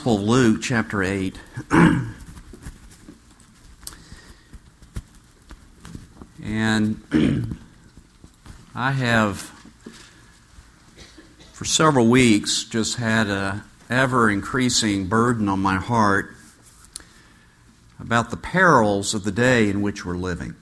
Gospel of Luke, chapter 8. And I have, for several weeks, just had an ever-increasing burden on my heart about the perils of the day in which we're living.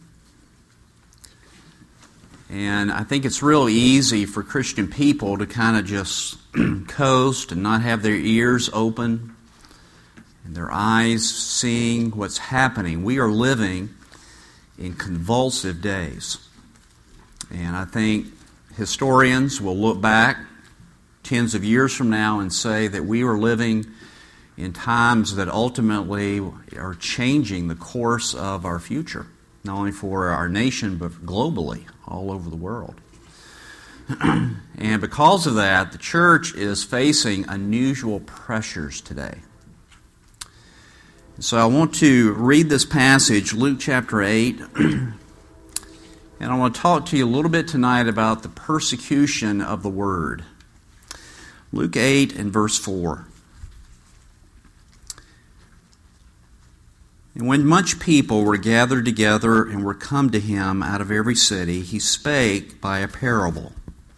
And I think it's real easy for Christian people to kind of just coast and not have their ears open and their eyes seeing what's happening. We are living in convulsive days. And I think historians will look back tens of years from now and say that we are living in times that ultimately are changing the course of our future, not only for our nation, but globally, all over the world. And because of that, the church is facing unusual pressures today. So I want to read this passage, Luke chapter 8, and I want to talk to you a little bit tonight about the persecution of the Word. Luke 8 and verse 4. And when much people were gathered together and were come to him out of every city, he spake by a parable.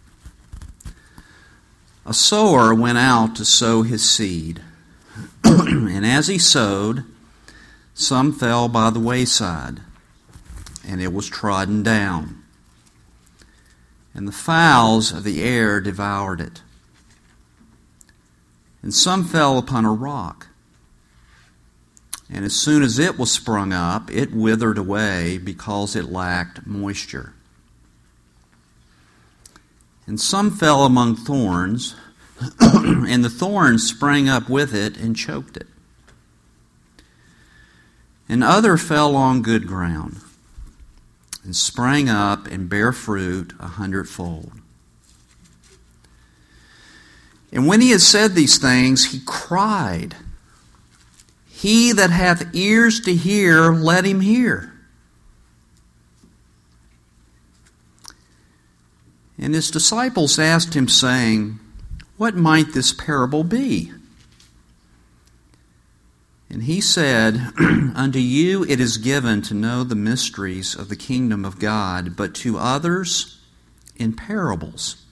A sower went out to sow his seed, and as he sowed, some fell by the wayside, and it was trodden down, and the fowls of the air devoured it. And some fell upon a rock, and as soon as it was sprung up, it withered away because it lacked moisture. And some fell among thorns, and the thorns sprang up with it and choked it. And other fell on good ground, and sprang up and bare fruit 100-fold. And when he had said these things, he cried, He that hath ears to hear, let him hear. And his disciples asked him, saying, What might this parable be? And he said, Unto you it is given to know the mysteries of the kingdom of God, but to others in parables,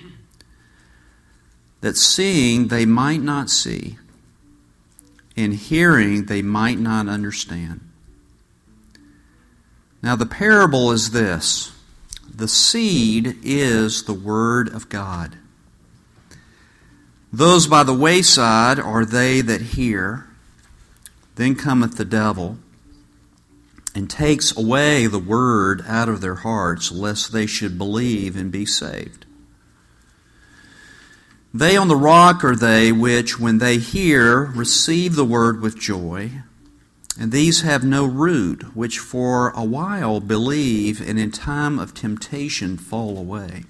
that seeing they might not see, and hearing they might not understand. Now the parable is this: the seed is the word of God. Those by the wayside are they that hear. Then cometh the devil, and takes away the word out of their hearts, lest they should believe and be saved. They on the rock are they which, when they hear, receive the word with joy, and these have no root, which for a while believe, and in time of temptation fall away.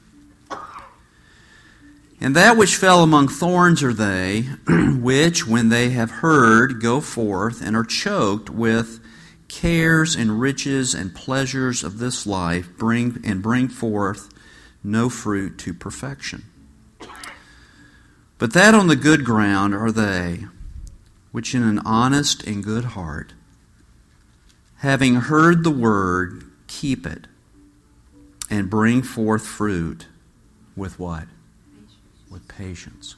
And that which fell among thorns are they, which, when they have heard, go forth, and are choked with cares and riches and pleasures of this life, bring forth no fruit to perfection. But that on the good ground are they, which in an honest and good heart, having heard the word, keep it, and bring forth fruit with what? With patience.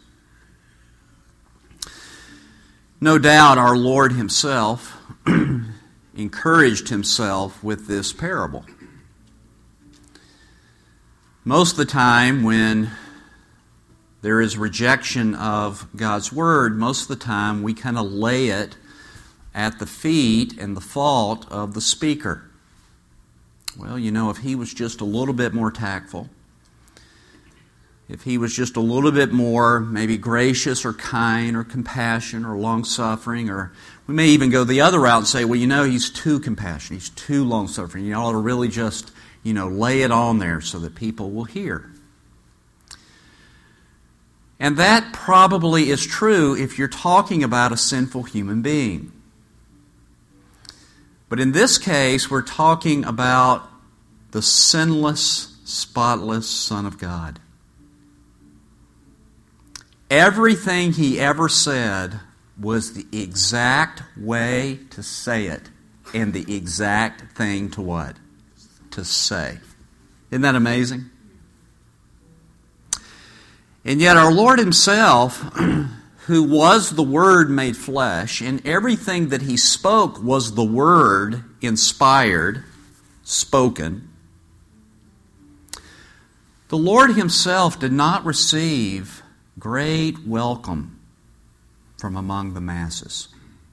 No doubt our Lord himself encouraged himself with this parable. Most of the time when there is rejection of God's word, most of the time we kind of lay it at the feet and the fault of the speaker. Well, you know, if he was just a little bit more tactful, if he was just a little bit more maybe gracious or kind or compassionate or long-suffering, or we may even go the other route and say, well, you know, he's too compassionate, he's too long-suffering. You ought to really just, lay it on there so that people will hear. And that probably is true if you're talking about a sinful human being. But in this case, we're talking about the sinless, spotless Son of God. Everything he ever said was the exact way to say it and the exact thing to what? To say. Isn't that amazing? And yet our Lord Himself, who was the Word made flesh, and everything that He spoke was the Word inspired, spoken. The Lord Himself did not receive great welcome from among the masses.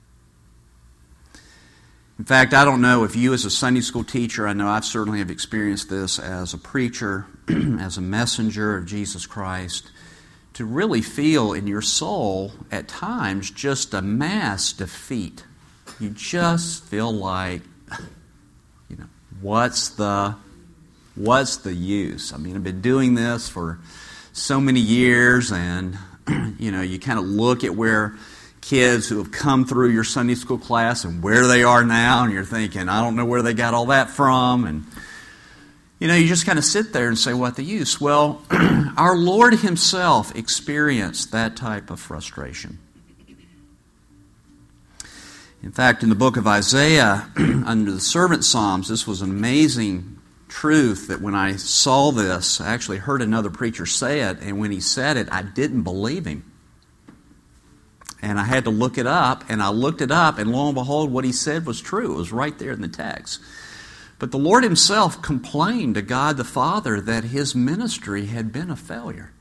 In fact, I don't know if you as a Sunday school teacher, I know I certainly have experienced this as a preacher, as a messenger of Jesus Christ, to really feel in your soul at times just a mass defeat. You just feel like, what's the use? I mean, I've been doing this for so many years, and you kind of look at where kids who have come through your Sunday school class and where they are now, and you're thinking, I don't know where they got all that from, and you just kind of sit there and say, what the use? Well, our Lord Himself experienced that type of frustration. In fact, in the book of Isaiah, under the servant Psalms, this was an amazing truth that when I saw this, I actually heard another preacher say it, and when he said it, I didn't believe him. And I had to look it up, and I looked it up, and lo and behold, what he said was true. It was right there in the text. But the Lord Himself complained to God the Father that His ministry had been a failure.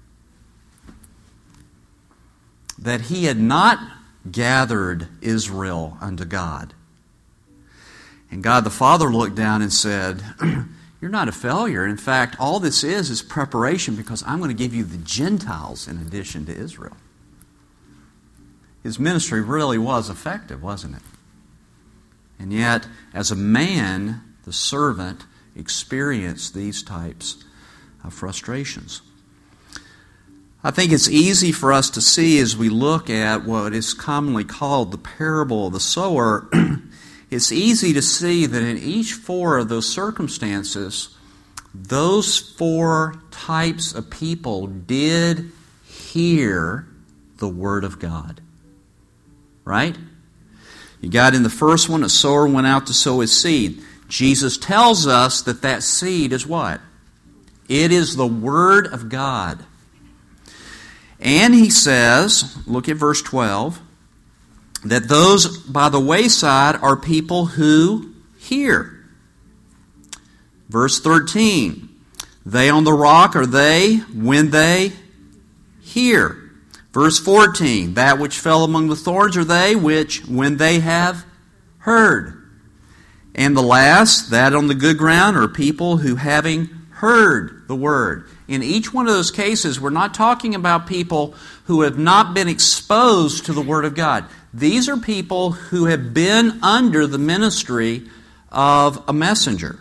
That He had not gathered Israel unto God. And God the Father looked down and said, you're not a failure. In fact, all this is preparation, because I'm going to give you the Gentiles in addition to Israel. His ministry really was effective, wasn't it? And yet, as a man, the servant experienced these types of frustrations. I think it's easy for us to see as we look at what is commonly called the parable of the sower. It's easy to see that in each four of those circumstances, those four types of people did hear the Word of God. Right? You got in the first one, a sower went out to sow his seed. Jesus tells us that that seed is what? It is the Word of God. And He says, look at verse 12, that those by the wayside are people who hear. Verse 13, they on the rock are they when they hear. Verse 14, that which fell among the thorns are they which when they have heard. And the last, that on the good ground, are people who having heard the Word. In each one of those cases, we're not talking about people who have not been exposed to the Word of God. These are people who have been under the ministry of a messenger.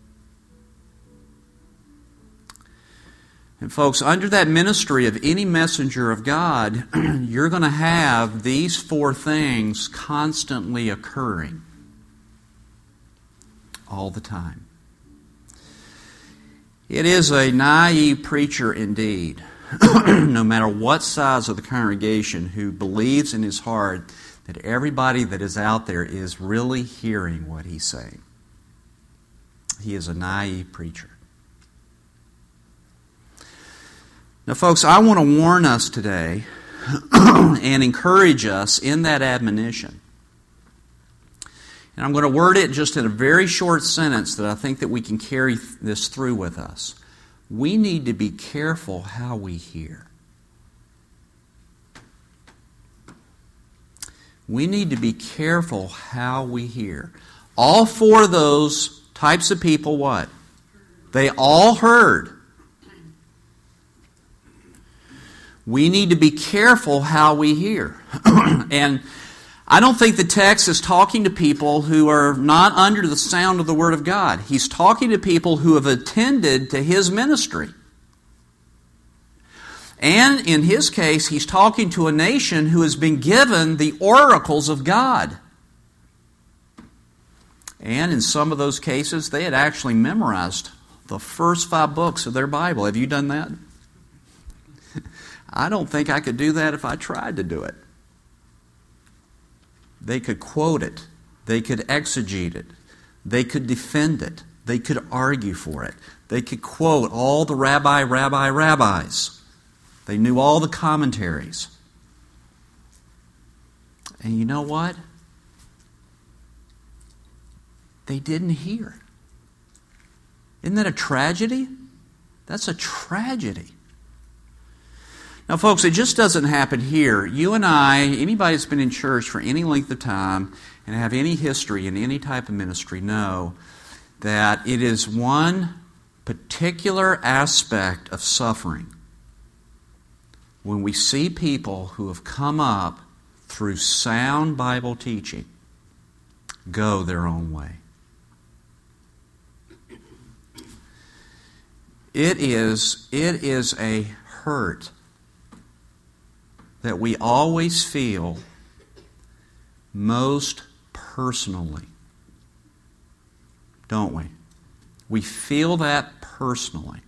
And folks, under that ministry of any messenger of God, you're going to have these four things constantly occurring all the time. It is a naive preacher indeed, no matter what size of the congregation, who believes in his heart that everybody that is out there is really hearing what he's saying. He is a naive preacher. Now, folks, I want to warn us today and encourage us in that admonition. And I'm going to word it just in a very short sentence that I think that we can carry this through with us. We need to be careful how we hear. We need to be careful how we hear. All four of those types of people, what? They all heard. We need to be careful how we hear. And I don't think the text is talking to people who are not under the sound of the Word of God. He's talking to people who have attended to His ministry. And in his case, he's talking to a nation who has been given the oracles of God. And in some of those cases, they had actually memorized the first 5 books of their Bible. Have you done that? I don't think I could do that if I tried to do it. They could quote it. They could exegete it. They could defend it. They could argue for it. They could quote all the rabbis. They knew all the commentaries. And you know what? They didn't hear. Isn't that a tragedy? That's a tragedy. Now, folks, it just doesn't happen here. You and I, anybody that's been in church for any length of time and have any history in any type of ministry, know that it is one particular aspect of suffering when we see people who have come up through sound Bible teaching go their own way. It is a hurt that we always feel most personally, don't we? We feel that personally.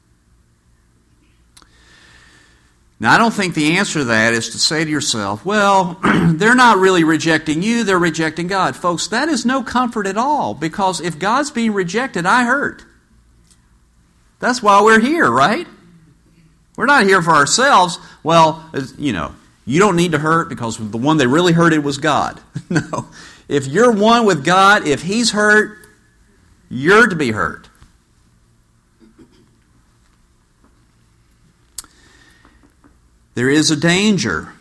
Now, I don't think the answer to that is to say to yourself, well, they're not really rejecting you, they're rejecting God. Folks, that is no comfort at all, because if God's being rejected, I hurt. That's why we're here, right? We're not here for ourselves. Well, you know, you don't need to hurt because the one that really hurted was God. No. If you're one with God, if He's hurt, you're to be hurt. There is a danger,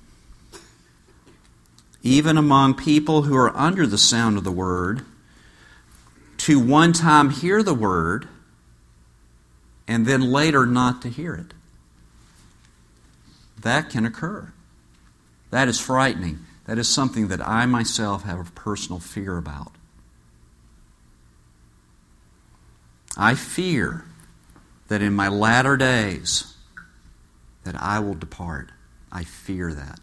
even among people who are under the sound of the Word, to one time hear the Word and then later not to hear it. That can occur. That is frightening. That is something that I myself have a personal fear about. I fear that in my latter days that I will depart. I fear that.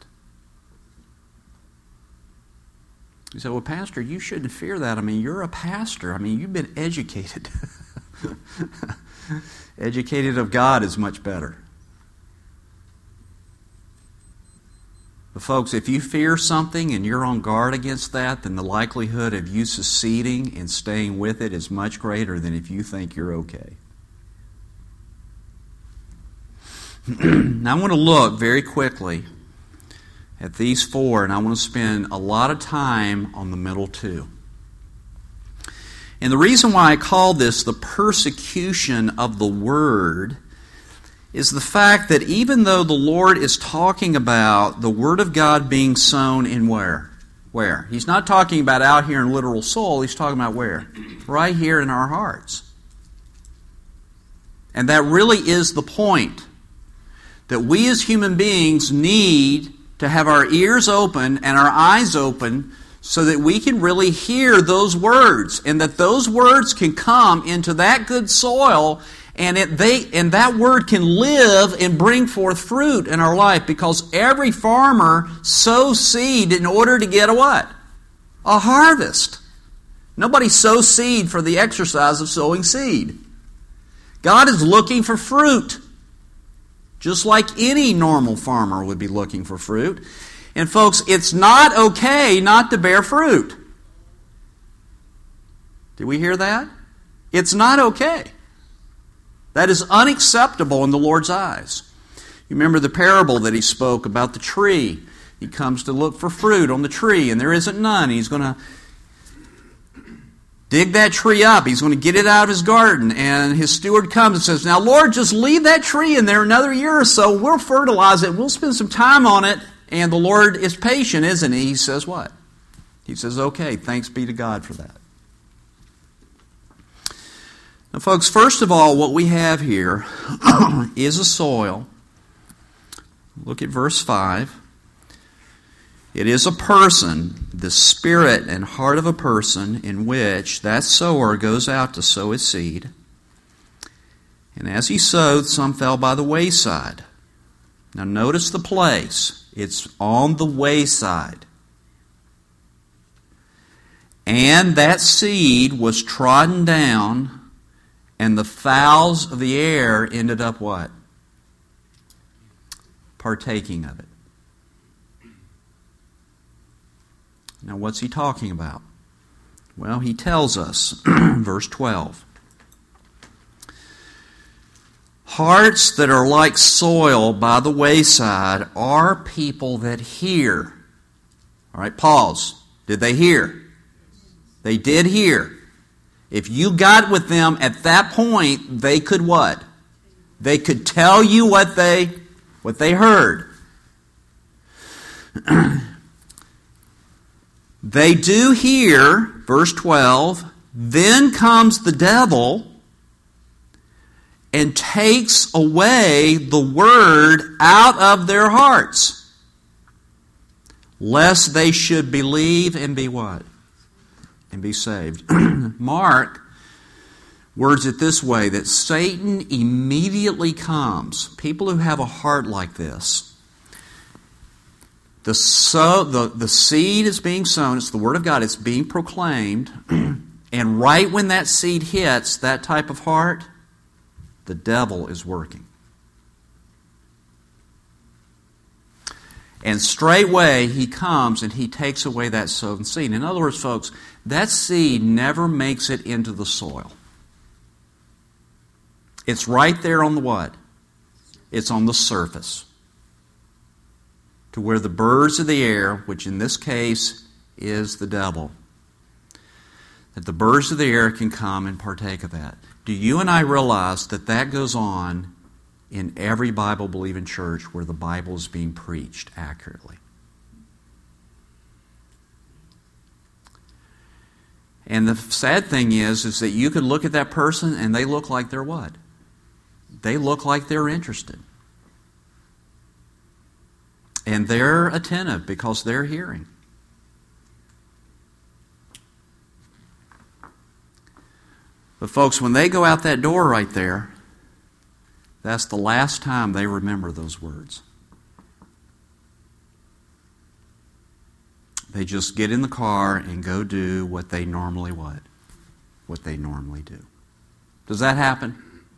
You say, well, Pastor, you shouldn't fear that. I mean, you're a pastor. I mean, you've been educated. Educated of God is much better. But folks, if you fear something and you're on guard against that, then the likelihood of you succeeding and staying with it is much greater than if you think you're okay. Now I want to look very quickly at these four, and I want to spend a lot of time on the middle two. And the reason why I call this the persecution of the Word is the fact that even though the Lord is talking about the Word of God being sown in where? Where? He's not talking about out here in literal soul. He's talking about where? Right here in our hearts. And that really is the point. That we as human beings need to have our ears open and our eyes open so that we can really hear those words, and that those words can come into that good soil, and that word can live and bring forth fruit in our life, because every farmer sows seed in order to get a what? A harvest. Nobody sows seed for the exercise of sowing seed. God is looking for fruit, just like any normal farmer would be looking for fruit. And folks, it's not okay not to bear fruit. Did we hear that? It's not okay. That is unacceptable in the Lord's eyes. You remember the parable that He spoke about the tree. He comes to look for fruit on the tree, and there isn't none. He's going to dig that tree up. He's going to get it out of his garden. And his steward comes and says, now, Lord, just leave that tree in there another year or so. We'll fertilize it. We'll spend some time on it. And the Lord is patient, isn't He? He says what? He says, okay, thanks be to God for that. Now, folks, first of all, what we have here is a soil. Look at verse 5. It is a person, the spirit and heart of a person, in which that sower goes out to sow his seed. And as he sowed, some fell by the wayside. Now notice the place. It's on the wayside. And that seed was trodden down, and the fowls of the air ended up what? Partaking of it. Now, what's he talking about? Well, he tells us, verse 12. Hearts that are like soil by the wayside are people that hear. All right, pause. Did they hear? They did hear. If you got with them at that point, they could what? They could tell you what they heard. They do hear, verse 12, then comes the devil and takes away the word out of their hearts, lest they should believe and be what? And be saved. Mark words it this way, that Satan immediately comes. People who have a heart like this, the seed is being sown, it's the Word of God, it's being proclaimed, and right when that seed hits that type of heart, the devil is working. And straightway he comes and he takes away that sown seed. In other words, folks, that seed never makes it into the soil. It's right there on the what? It's on the surface. To where the birds of the air, which in this case is the devil, that the birds of the air can come and partake of that. Do you and I realize that that goes on in every Bible-believing church where the Bible is being preached accurately? And the sad thing is that you could look at that person and they look like they're what? They look like they're interested. And they're attentive because they're hearing. But folks, when they go out that door right there, that's the last time they remember those words. They just get in the car and go do what they normally would. What they normally do. Does that happen?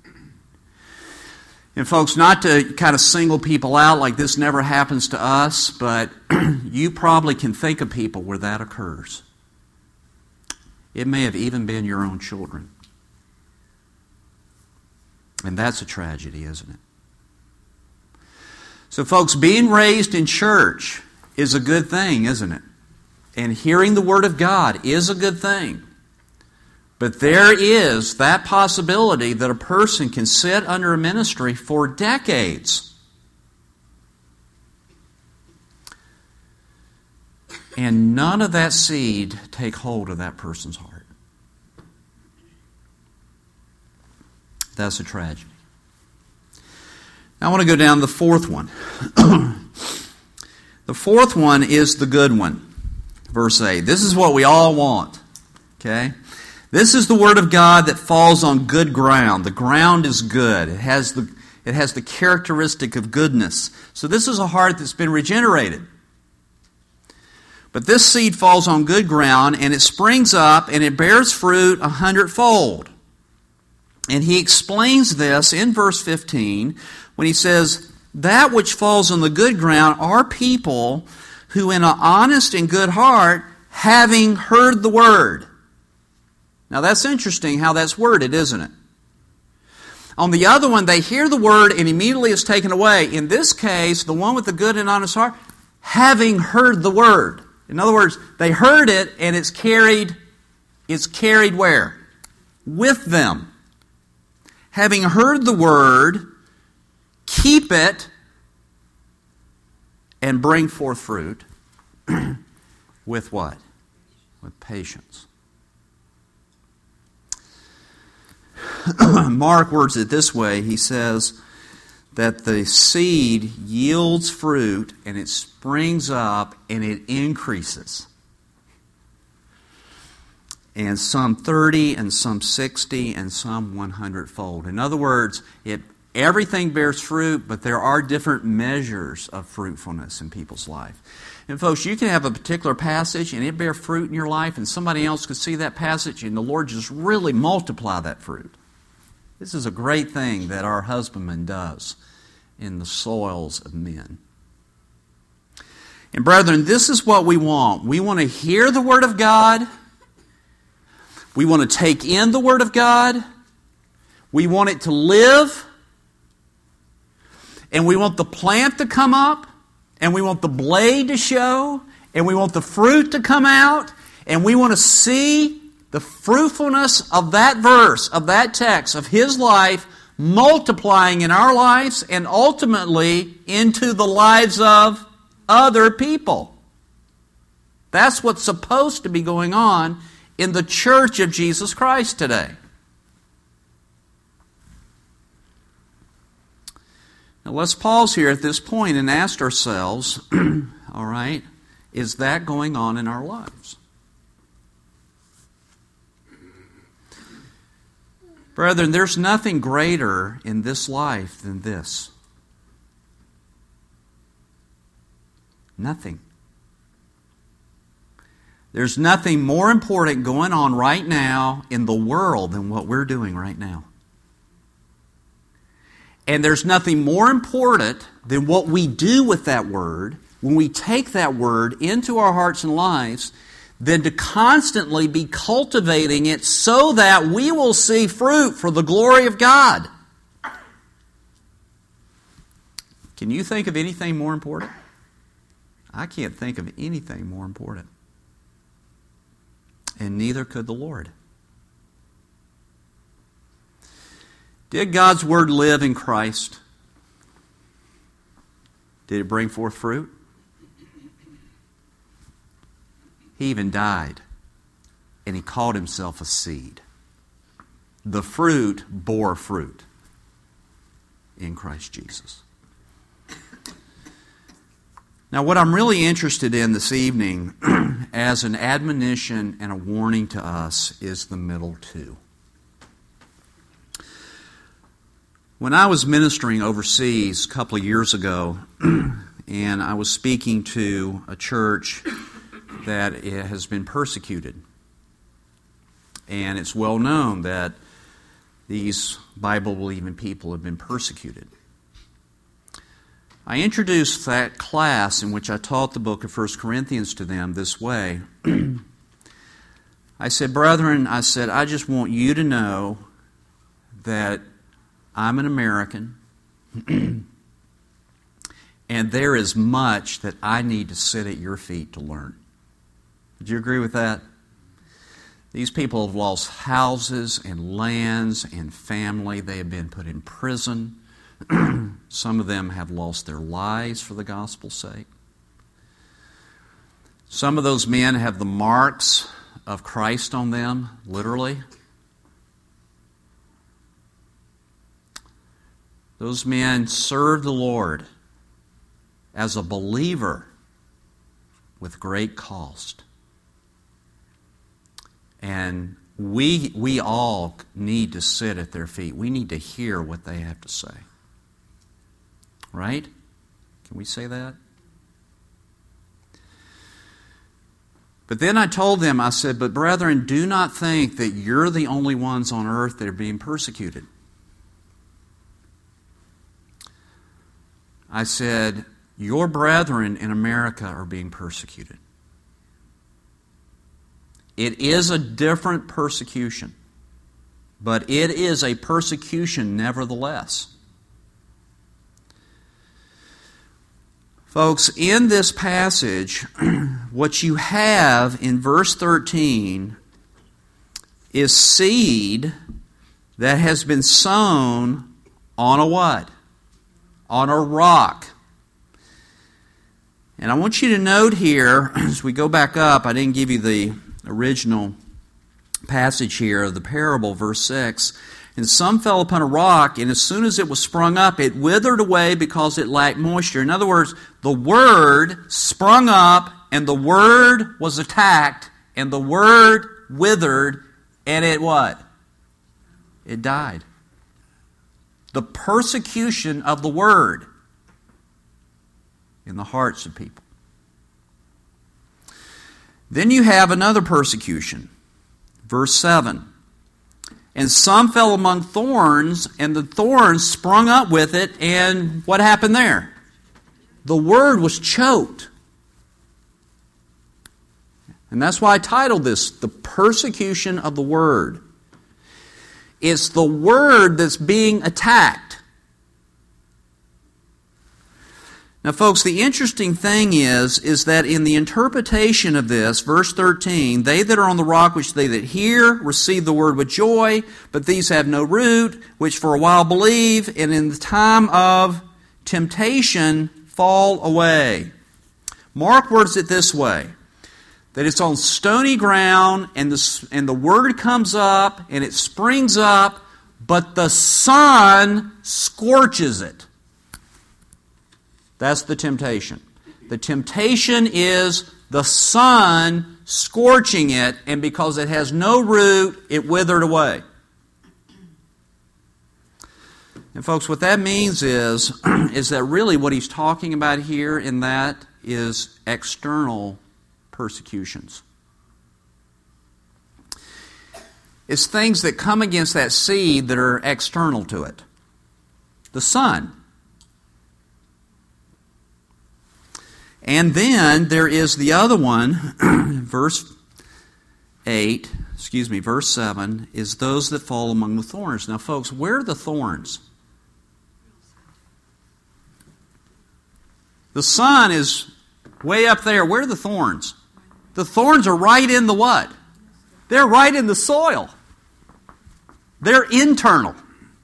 And folks, not to kind of single people out like this never happens to us, but you probably can think of people where that occurs. It may have even been your own children. And that's a tragedy, isn't it? So folks, being raised in church is a good thing, isn't it? And hearing the Word of God is a good thing. But there is that possibility that a person can sit under a ministry for decades and none of that seed take hold of that person's heart. That's a tragedy. Now I want to go down to the fourth one. The fourth one is the good one. Verse 8. This is what we all want. Okay? This is the Word of God that falls on good ground. The ground is good. It has the characteristic of goodness. So this is a heart that's been regenerated. But this seed falls on good ground, and it springs up, and it bears fruit 100-fold. And he explains this in verse 15 when he says, that which falls on the good ground are people who in an honest and good heart, having heard the Word. Now that's interesting how that's worded, isn't it? On the other one, they hear the Word and immediately it's taken away. In this case, the one with the good and honest heart, having heard the Word. In other words, they heard it and it's carried where? With them. Having heard the Word, keep it and bring forth fruit. With what? With patience. Mark words it this way. He says that the seed yields fruit and it springs up and it increases. And some 30 and some 60 and some 100-fold. In other words, everything bears fruit, but there are different measures of fruitfulness in people's life. And folks, you can have a particular passage and it bear fruit in your life and somebody else could see that passage and the Lord just really multiply that fruit. This is a great thing that our husbandman does in the soils of men. And brethren, this is what we want. We want to hear the Word of God. We want to take in the Word of God. We want it to live. And we want the plant to come up. And we want the blade to show. And we want the fruit to come out. And we want to see the fruitfulness of that verse, of that text, of His life, multiplying in our lives and ultimately into the lives of other people. That's what's supposed to be going on in the church of Jesus Christ today. Now let's pause here at this point and ask ourselves, all right, is that going on in our lives? Brethren, there's nothing greater in this life than this. Nothing. There's nothing more important going on right now in the world than what we're doing right now. And there's nothing more important than what we do with that Word, when we take that Word into our hearts and lives, than to constantly be cultivating it so that we will see fruit for the glory of God. Can you think of anything more important? I can't think of anything more important. And neither could the Lord. Did God's Word live in Christ? Did it bring forth fruit? He even died, and He called Himself a seed. The fruit bore fruit in Christ Jesus. Now, what I'm really interested in this evening, as an admonition and a warning to us, is the middle two. When I was ministering overseas a couple of years ago, and I was speaking to a church that it has been persecuted. And it's well known that these Bible-believing people have been persecuted. I introduced that class in which I taught the book of 1 Corinthians to them this way. I said, brethren, I just want you to know that I'm an American, and there is much that I need to sit at your feet to learn. Do you agree with that? These people have lost houses and lands and family. They have been put in prison. Some of them have lost their lives for the gospel's sake. Some of those men have the marks of Christ on them, literally. Those men served the Lord as a believer with great cost. And we all need to sit at their feet. We need to hear what they have to say. Right? Can we say that? But then I told them, I said, but brethren, do not think that you're the only ones on earth that are being persecuted. I said, your brethren in America are being persecuted. It is a different persecution, but it is a persecution nevertheless. Folks, in this passage, what you have in verse 13 is seed that has been sown on a what? On a rock. And I want you to note here, as we go back up, I didn't give you the original passage here of the parable, verse 6. And some fell upon a rock, and as soon as it was sprung up, it withered away because it lacked moisture. In other words, the Word sprung up, and the Word was attacked, and the Word withered, and it what? It died. The persecution of the Word in the hearts of people. Then you have another persecution. Verse 7. And some fell among thorns, and the thorns sprung up with it, and what happened there? The Word was choked. And that's why I titled this, The Persecution of the Word. It's the Word that's being attacked. Now, folks, the interesting thing is that in the interpretation of this, verse 13, they that are on the rock which they that hear receive the word with joy, but these have no root, which for a while believe, and in the time of temptation fall away. Mark words it this way, that it's on stony ground, and the word comes up, and it springs up, but the sun scorches it. That's the temptation. The temptation is the sun scorching it, and because it has no root, it withered away. And folks, what that means is that really what he's talking about here in that is external persecutions. It's things that come against that seed that are external to it. The sun. And then there is the other one, verse 7, is those that fall among the thorns. Now, folks, where are the thorns? The sun is way up there. Where are the thorns? The thorns are right in the what? They're right in the soil. They're internal.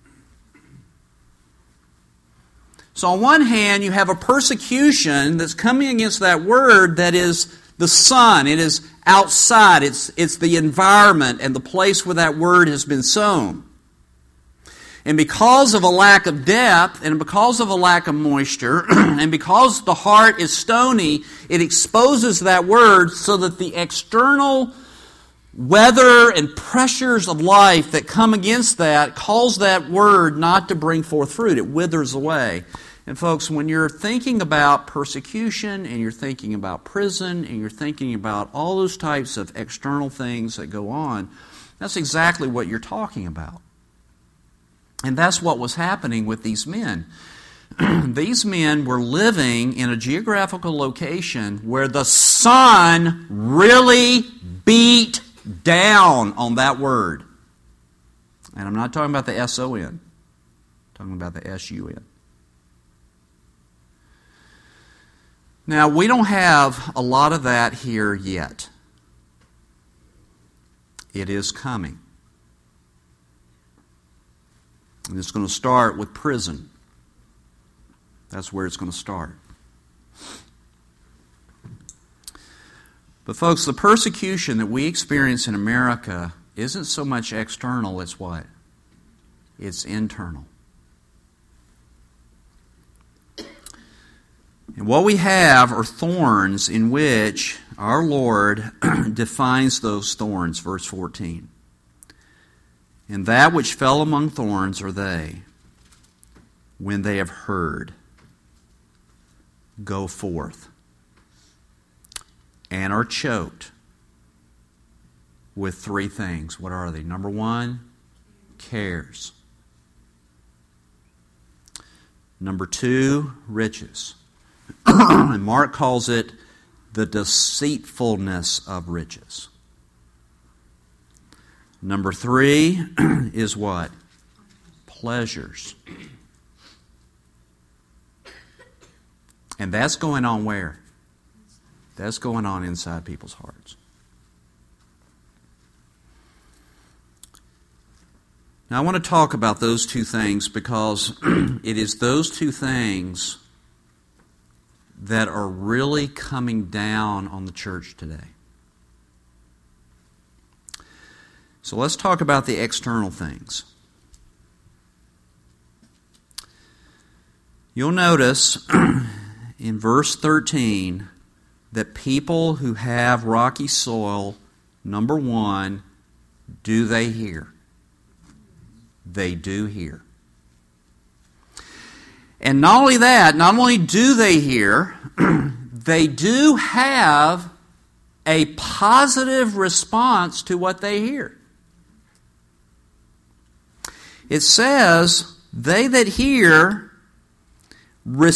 So on one hand, you have a persecution that's coming against that word that is the sun. It is outside. It's the environment and the place where that word has been sown. And because of a lack of depth, and because of a lack of moisture, and because the heart is stony, it exposes that word so that the external weather and pressures of life that come against that cause that word not to bring forth fruit. It withers away. And folks, when you're thinking about persecution, and you're thinking about prison, and you're thinking about all those types of external things that go on, that's exactly what you're talking about. And that's what was happening with these men. These men were living in a geographical location where the sun really beat down on that word. And I'm not talking about the S-O-N. I'm talking about the S-U-N. Now, we don't have a lot of that here yet. It is coming. And it's going to start with prison. That's where it's going to start. But folks, the persecution that we experience in America isn't so much external, it's what? It's internal. And what we have are thorns in which our Lord defines those thorns, verse 14. And that which fell among thorns are they, when they have heard, go forth, and are choked with three things. What are they? Number one, cares. Number two, riches. And Mark calls it the deceitfulness of riches. Number three is what? Pleasures. And that's going on where? That's going on inside people's hearts. Now I want to talk about those two things because it is those two things that are really coming down on the church today. So let's talk about the external things. You'll notice in verse 13 that people who have rocky soil, number one, do they hear? They do hear. And not only that, not only do they hear, they do have a positive response to what they hear. It says, they that hear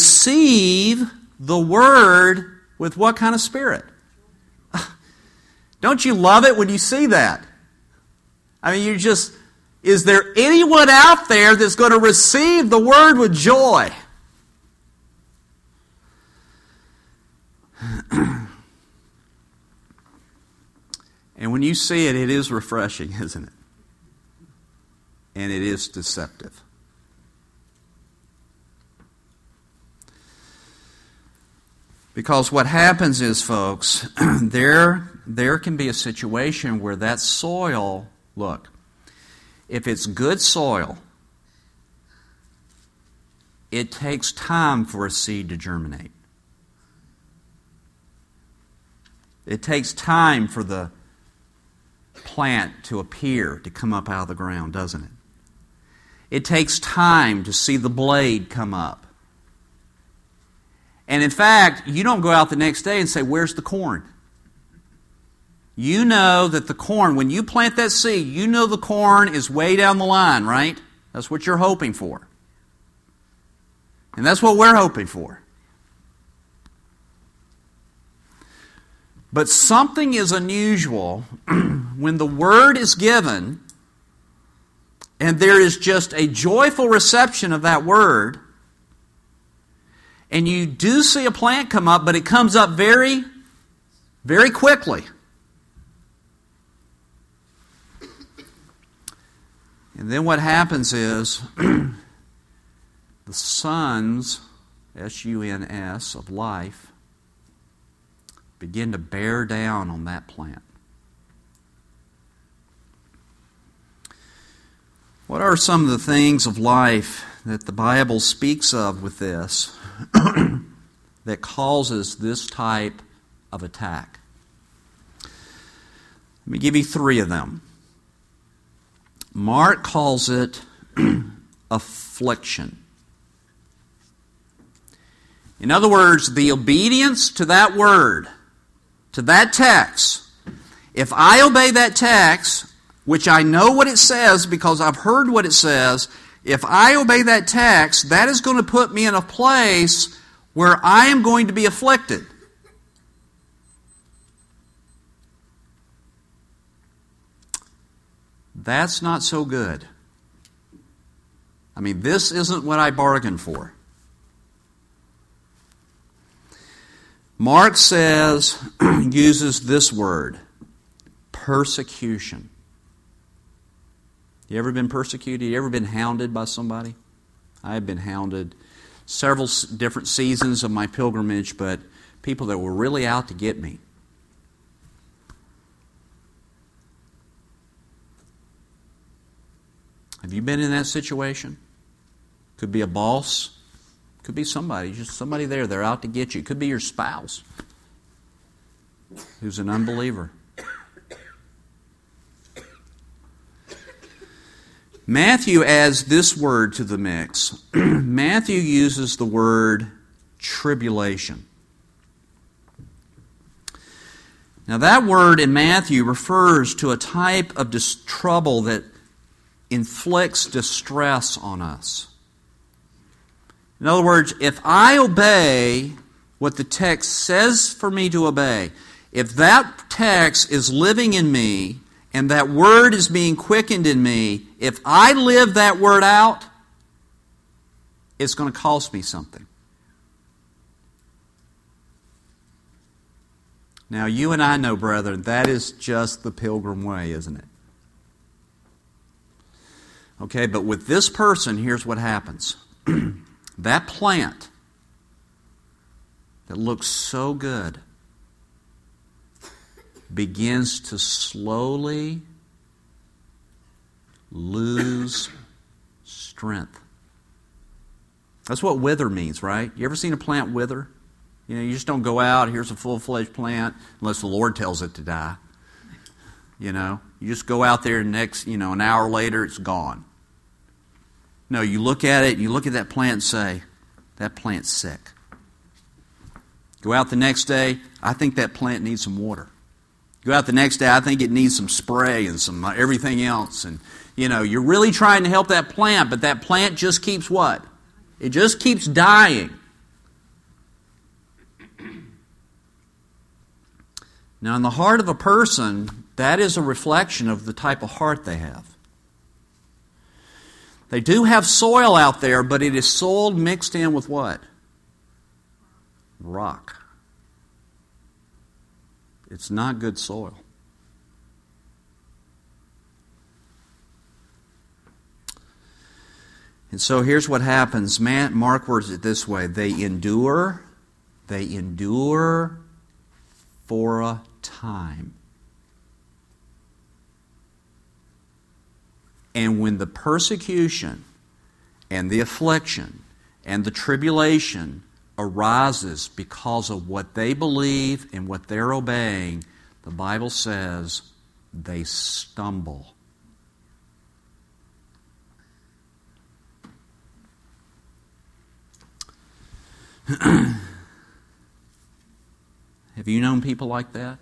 receive the word with what kind of spirit? Don't you love it when you see that? I mean, is there anyone out there that's going to receive the Word with joy? And when you see it, it is refreshing, isn't it? And it is deceptive. Because what happens is, folks, there can be a situation where that soil, look, if it's good soil, it takes time for a seed to germinate. It takes time for the plant to appear, to come up out of the ground, doesn't it? It takes time to see the blade come up. And in fact, you don't go out the next day and say, where's the corn? You know that the corn, when you plant that seed, you know the corn is way down the line, right? That's what you're hoping for. And that's what we're hoping for. But something is unusual when the Word is given and there is just a joyful reception of that Word, and you do see a plant come up, but it comes up very, very quickly. And then what happens is the sons, S-U-N-S, of life begin to bear down on that plant. What are some of the things of life that the Bible speaks of with this that causes this type of attack? Let me give you 3 of them. Mark calls it affliction. In other words, the obedience to that word, to that text. If I obey that text, which I know what it says because I've heard what it says, if I obey that text, that is going to put me in a place where I am going to be afflicted. That's not so good. I mean, this isn't what I bargained for. Mark uses this word, persecution. You ever been persecuted? You ever been hounded by somebody? I have been hounded several different seasons of my pilgrimage, but people that were really out to get me. Have you been in that situation? Could be a boss. Could be somebody, just somebody there. They're out to get you. Could be your spouse who's an unbeliever. Matthew adds this word to the mix. Matthew uses the word tribulation. Now that word in Matthew refers to a type of trouble that inflicts distress on us. In other words, if I obey what the text says for me to obey, if that text is living in me and that word is being quickened in me, if I live that word out, it's going to cost me something. Now, you and I know, brethren, that is just the pilgrim way, isn't it? Okay, but with this person, here's what happens. That plant that looks so good begins to slowly lose strength. That's what wither means, right? You ever seen a plant wither? You know, you just don't go out, here's a full-fledged plant, unless the Lord tells it to die. You know, you just go out there and an hour later it's gone. No, you look at it, you look at that plant and say, that plant's sick. Go out the next day, I think that plant needs some water. Go out the next day, I think it needs some spray and some everything else. And, you're really trying to help that plant, but that plant just keeps what? It just keeps dying. Now, in the heart of a person, that is a reflection of the type of heart they have. They do have soil out there, but it is soil mixed in with what? Rock. It's not good soil. And so here's what happens. Mark words it this way. They endure for a time. And when the persecution and the affliction and the tribulation arises because of what they believe and what they're obeying, the Bible says they stumble. Have you known people like that?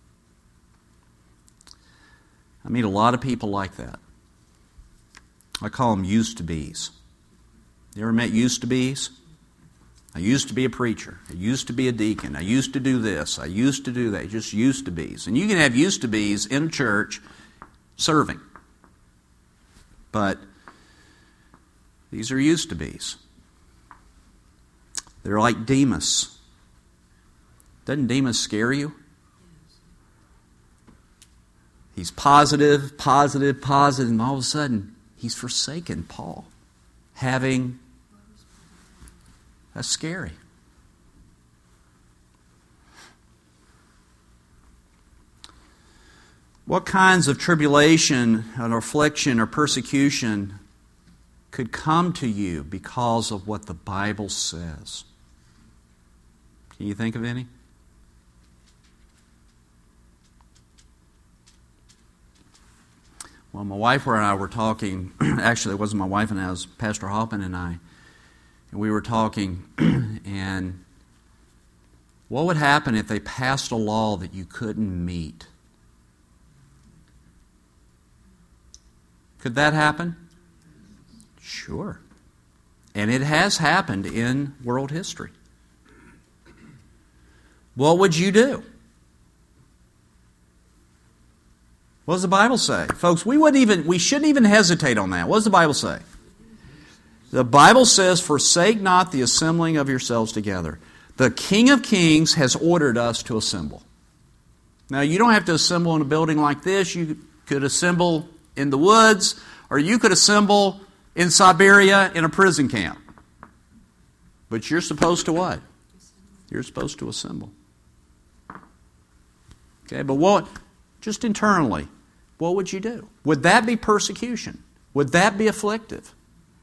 I meet a lot of people like that. I call them used-to-bes. You ever met used-to-bes? I used to be a preacher. I used to be a deacon. I used to do this. I used to do that. Just used-to-bes. And you can have used-to-bes in a church serving. But these are used-to-bes. They're like Demas. Doesn't Demas scare you? He's positive, and all of a sudden, he's forsaken Paul. That's scary. What kinds of tribulation or affliction or persecution could come to you because of what the Bible says? Can you think of any? Well, my wife and I were talking, actually it wasn't my wife and I, it was Pastor Hoppin and I, and we were talking, and what would happen if they passed a law that you couldn't meet? Could that happen? Sure. And it has happened in world history. What would you do? What does the Bible say? Folks, we shouldn't even hesitate on that. What does the Bible say? The Bible says, "Forsake not the assembling of yourselves together." The King of Kings has ordered us to assemble. Now, you don't have to assemble in a building like this. You could assemble in the woods, or you could assemble in Siberia in a prison camp. But you're supposed to what? You're supposed to assemble. Okay, but what, just internally, what would you do? Would that be persecution? Would that be afflictive?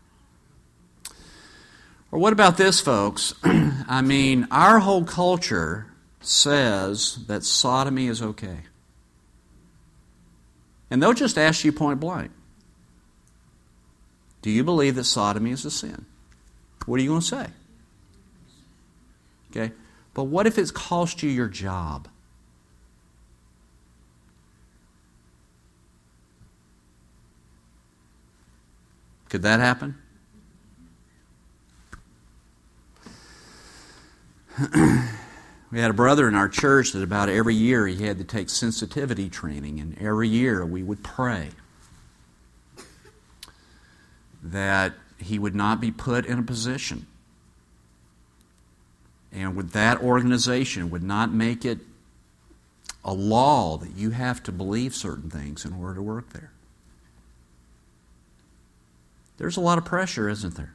Or what about this, folks? I mean, our whole culture says that sodomy is okay. And they'll just ask you point blank, do you believe that sodomy is a sin? What are you going to say? Okay, but what if it's cost you your job? Could that happen? We had a brother in our church that about every year he had to take sensitivity training, and every year we would pray that he would not be put in a position, and with that organization would not make it a law that you have to believe certain things in order to work there. There's a lot of pressure, isn't there?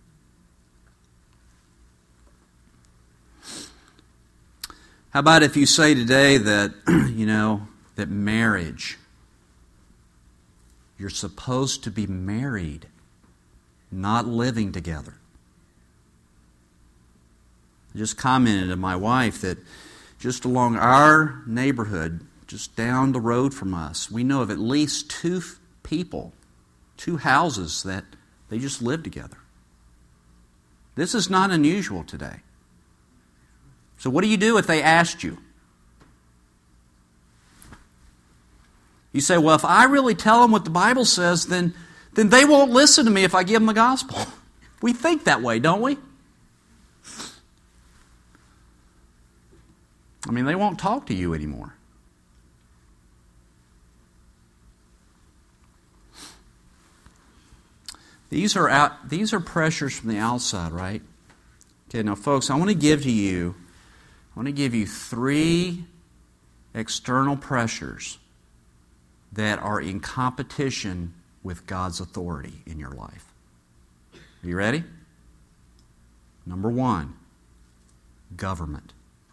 How about if you say today that, that marriage, you're supposed to be married, not living together. I just commented to my wife that just along our neighborhood, just down the road from us, we know of at least two people, two houses that they just live together. This is not unusual today. So what do you do if they asked you? You say, well, if I really tell them what the Bible says, then they won't listen to me if I give them the gospel. We think that way, don't we? I mean, they won't talk to you anymore. These are pressures from the outside, right? Okay, now folks, I want to give you 3 external pressures that are in competition with God's authority in your life. Are you ready? Number 1, government.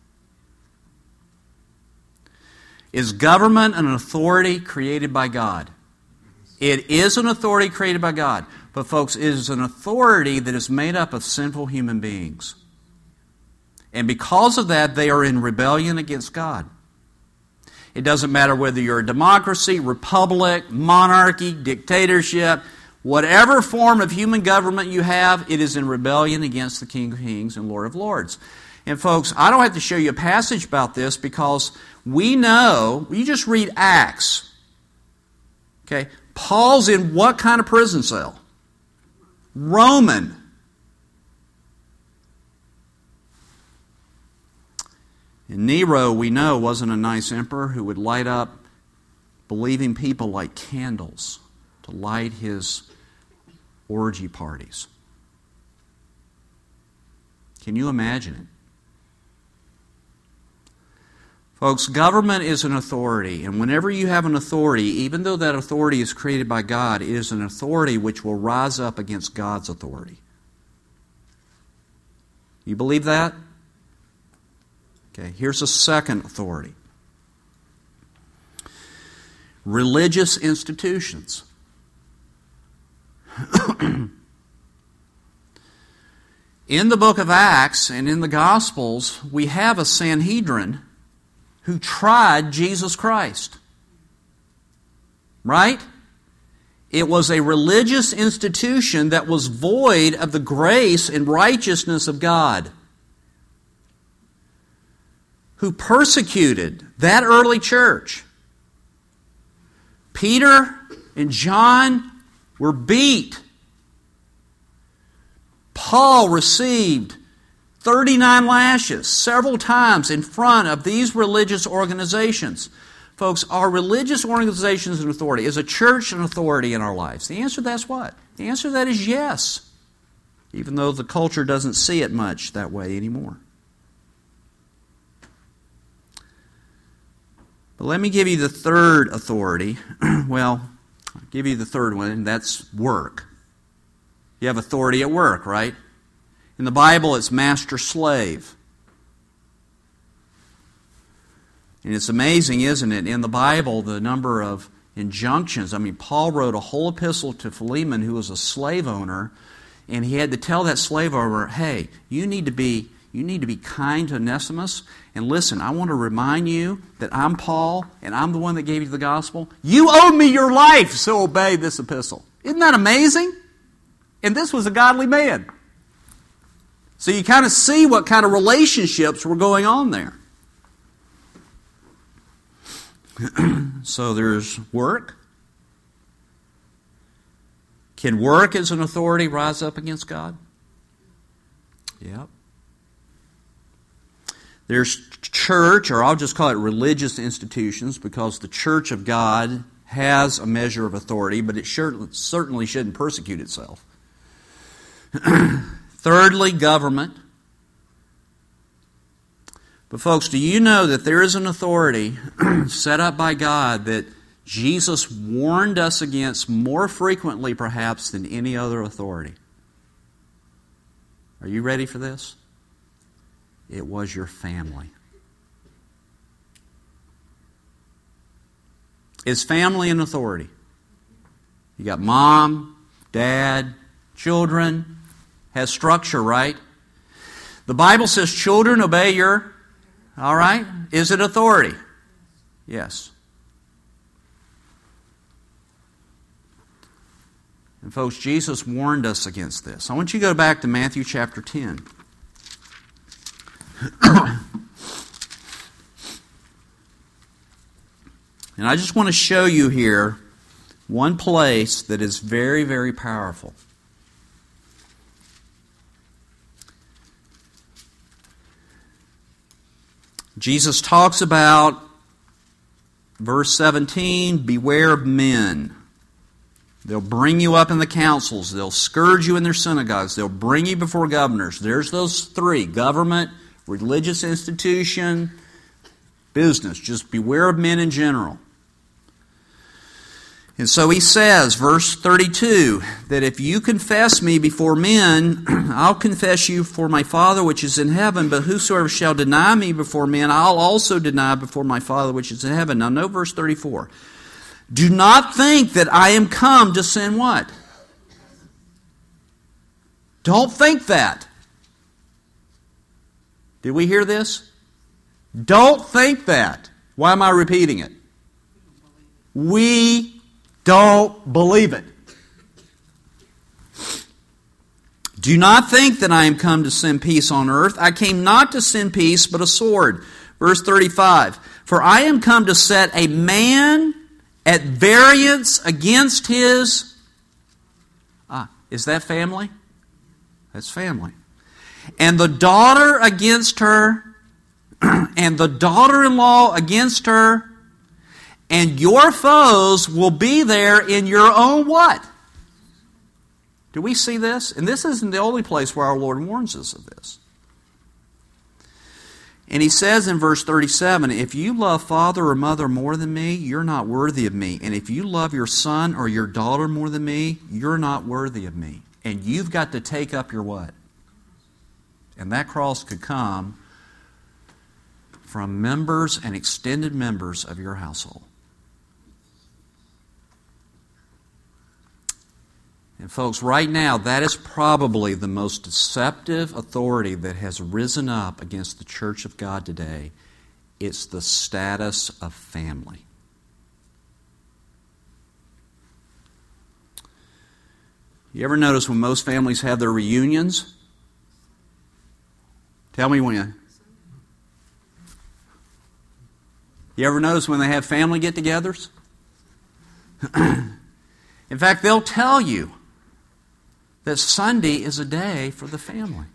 Is government an authority created by God? It is an authority created by God. But folks, it is an authority that is made up of sinful human beings. And because of that, they are in rebellion against God. It doesn't matter whether you're a democracy, republic, monarchy, dictatorship, whatever form of human government you have, it is in rebellion against the King of Kings and Lord of Lords. And folks, I don't have to show you a passage about this because we know, you just read Acts. Okay, Paul's in what kind of prison cell? Roman. And Nero, we know, wasn't a nice emperor who would light up believing people like candles to light his orgy parties. Can you imagine it? Folks, government is an authority, and whenever you have an authority, even though that authority is created by God, it is an authority which will rise up against God's authority. You believe that? Okay, here's a second authority. Religious institutions. In the book of Acts and in the Gospels, we have a Sanhedrin who tried Jesus Christ. Right? It was a religious institution that was void of the grace and righteousness of God, who persecuted that early church. Peter and John were beat. Paul received 39 lashes several times in front of these religious organizations. Folks, are religious organizations an authority? Is a church an authority in our lives? The answer to that is what? The answer to that is yes, even though the culture doesn't see it much that way anymore. But let me give you the third authority. Well, I'll give you the third one, and that's work. You have authority at work, right? In the Bible, it's master-slave. And it's amazing, isn't it? In the Bible, the number of injunctions. I mean, Paul wrote a whole epistle to Philemon, who was a slave owner, and he had to tell that slave owner, hey, you need to be kind to Onesimus. And listen, I want to remind you that I'm Paul, and I'm the one that gave you the gospel. You owe me your life, so obey this epistle. Isn't that amazing? And this was a godly man. So you kind of see what kind of relationships were going on there. So there's work. Can work as an authority rise up against God? Yep. There's church, or I'll just call it religious institutions, because the church of God has a measure of authority, but it certainly shouldn't persecute itself. Thirdly, government. But folks, do you know that there is an authority set up by God that Jesus warned us against more frequently perhaps than any other authority? Are you ready for this? It was your family. Is family an authority? You got mom, dad, children, has structure, right? The Bible says, children, obey your, all right? Is it authority? Yes. And folks, Jesus warned us against this. I want you to go back to Matthew chapter 10. And I just want to show you here one place that is very, very powerful. Jesus talks about, verse 17, beware of men. They'll bring you up in the councils. They'll scourge you in their synagogues. They'll bring you before governors. There's those three: government, religious institution, business. Just beware of men in general. And so he says, verse 32, that if you confess me before men, I'll confess you before my Father which is in heaven, but whosoever shall deny me before men, I'll also deny before my Father which is in heaven. Now note verse 34. Do not think that I am come to send what? Don't think that. Did we hear this? Don't think that. Why am I repeating it? We don't believe it. Do not think that I am come to send peace on earth. I came not to send peace, but a sword. Verse 35. For I am come to set a man at variance against his... is that family? That's family. And the daughter against her, and the daughter-in-law against her, and your foes will be there in your own what? Do we see this? And this isn't the only place where our Lord warns us of this. And he says in verse 37, if you love father or mother more than me, you're not worthy of me. And if you love your son or your daughter more than me, you're not worthy of me. And you've got to take up your what? And that cross could come from members and extended members of your household. And folks, right now, that is probably the most deceptive authority that has risen up against the church of God today. It's the status of family. You ever notice when most families have their reunions? Tell me when. You ever notice when they have family get-togethers? In fact, they'll tell you that Sunday is a day for the family.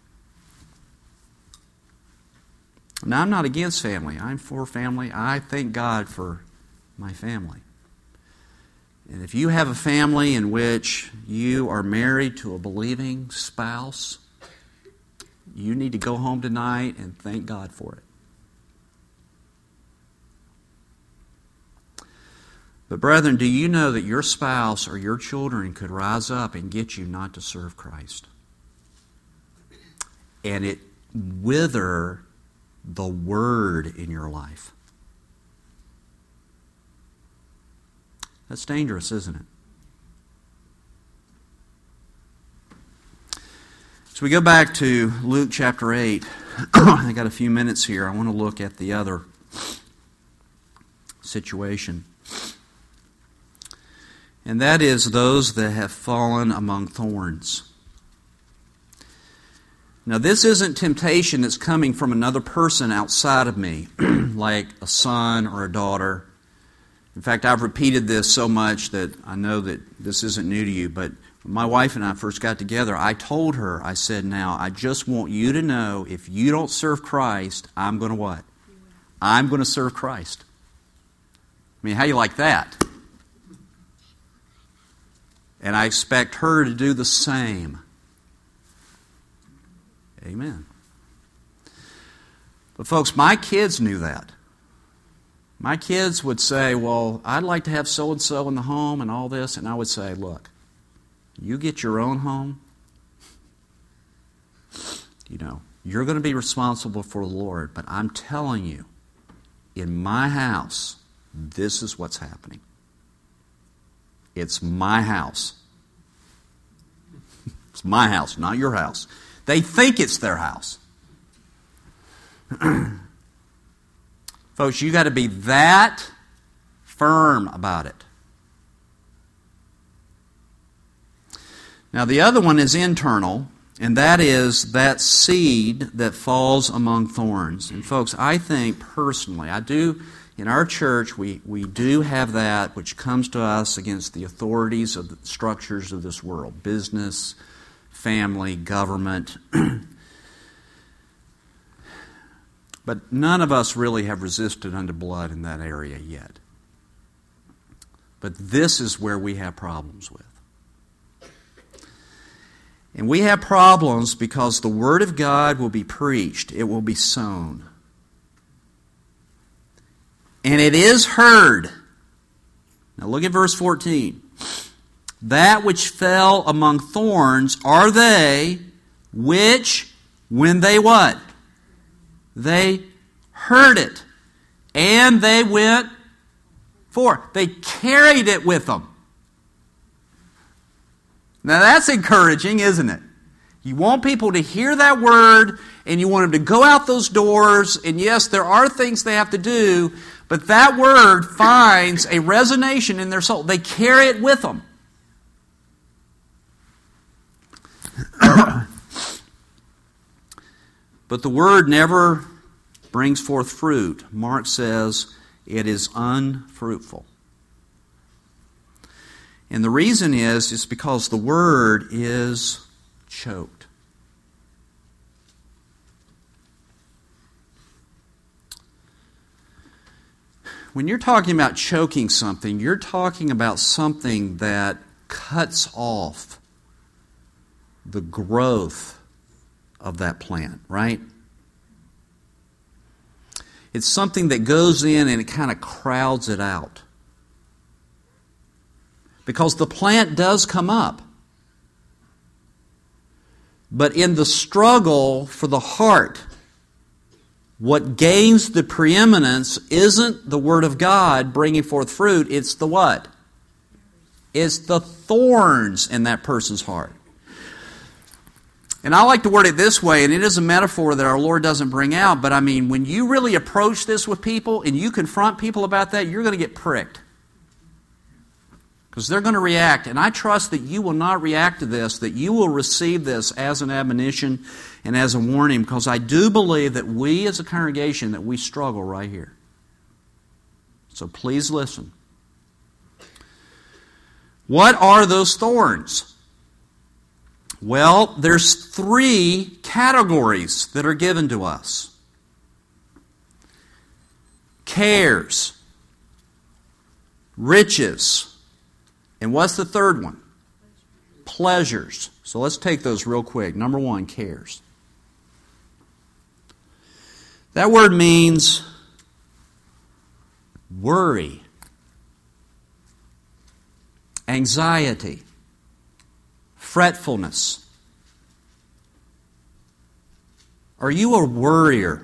Now, I'm not against family. I'm for family. I thank God for my family. And if you have a family in which you are married to a believing spouse, you need to go home tonight and thank God for it. But brethren, do you know that your spouse or your children could rise up and get you not to serve Christ? And it wither the word in your life. That's dangerous, isn't it? So we go back to Luke chapter 8. I got a few minutes here. I want to look at the other situation. And that is those that have fallen among thorns. Now, this isn't temptation that's coming from another person outside of me, like a son or a daughter. In fact, I've repeated this so much that I know that this isn't new to you, but when my wife and I first got together, I told her, I said, now, I just want you to know, if you don't serve Christ, I'm going to what? I'm going to serve Christ. I mean, how do you like that? And I expect her to do the same. Amen. But folks, my kids knew that. My kids would say, well, I'd like to have so-and-so in the home and all this. And I would say, look, you get your own home. You know, you're going to be responsible for the Lord. But I'm telling you, in my house, this is what's happening. It's my house. It's my house, not your house. They think it's their house. Folks, you got to be that firm about it. Now, the other one is internal, and that is that seed that falls among thorns. And folks, I think personally, in our church, we do have that which comes to us against the authorities of the structures of this world. Business, family, government. But none of us really have resisted unto blood in that area yet. But this is where we have problems with. And we have problems because the Word of God will be preached. It will be sown. And it is heard. Now look at verse 14. That which fell among thorns are they which, when they what? They heard it. And they went forth. They carried it with them. Now that's encouraging, isn't it? You want people to hear that word, and you want them to go out those doors, and yes, there are things they have to do, but that word finds a resonation in their soul. They carry it with them. But the word never brings forth fruit. Mark says it is unfruitful. And the reason is because the word is choked. When you're talking about choking something, you're talking about something that cuts off the growth of that plant, right? It's something that goes in and it kind of crowds it out. Because the plant does come up. But in the struggle for the heart, what gains the preeminence isn't the Word of God bringing forth fruit, it's the what? It's the thorns in that person's heart. And I like to word it this way, and it is a metaphor that our Lord doesn't bring out, but I mean, when you really approach this with people and you confront people about that, you're going to get pricked. Because they're going to react. And I trust that you will not react to this, that you will receive this as an admonition and as a warning, because I do believe that we as a congregation, that we struggle right here. So please listen. What are those thorns? Well, there's 3 categories that are given to us. Cares, riches, and what's the third one? Pleasures. So let's take those real quick. Number 1, cares. That word means worry, anxiety, fretfulness. Are you a worrier?